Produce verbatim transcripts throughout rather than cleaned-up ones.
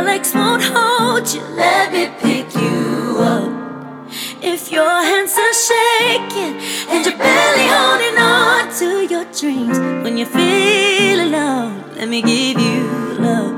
legs won't hold you, let me pick you up. If your hands are shaking and you're barely holding on to your dreams, when you feel alone, let me give you love.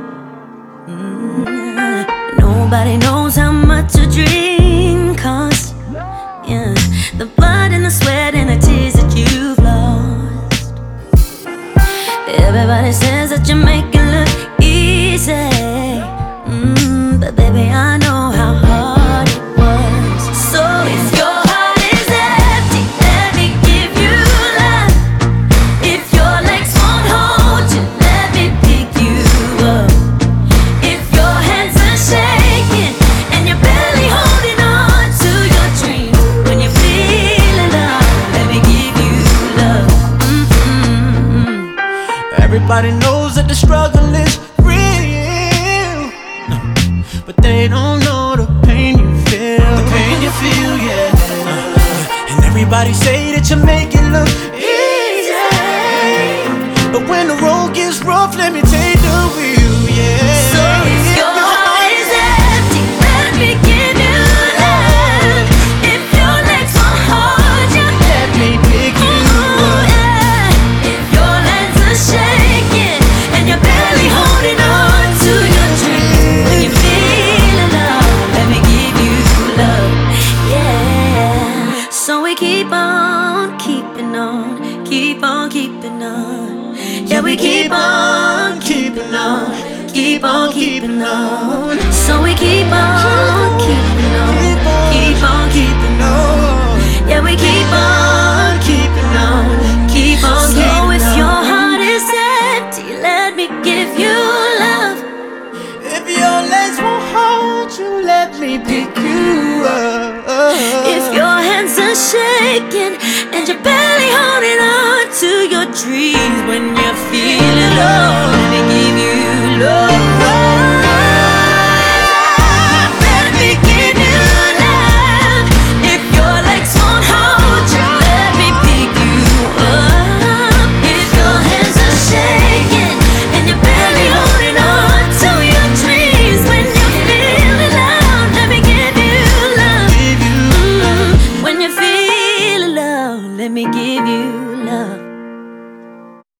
Mm. Nobody knows how much a dream costs. Yeah, the blood and the sweat and the tears that you've lost. Everybody says that you make it look easy, mm, but baby, I know how hard it was. So if your heart is empty, let me give you love. If your legs won't hold you, let me pick you up. If your hands are shaking and you're barely holding on to your dreams, when you feel alone, let me give you love. Mm-hmm. Everybody knows that the struggle is real, but they don't know the pain you feel. The pain you feel, yeah. And everybody say that you make it look easy, but when the road gets rough, let me take the wheel, yeah. So if your heart is empty, let me give you love. If your legs won't hold you, Let me pick you ooh, up. yeah. If your hands are shaking and you're barely holding on to your dreams, when you feel alone, let me give you love, yeah. So we keep on keeping on, keep on keeping on. Yeah, we keep on keeping on, keep on keeping on. So we keep on keeping on, keep on keeping on. Yeah, we keep on keeping on, keep on keeping on. So if your heart is empty, let me give you love. If your legs won't hold you, let me pick you up. If your hands are shaking and you're barely holding on to your dreams, when you feel alone,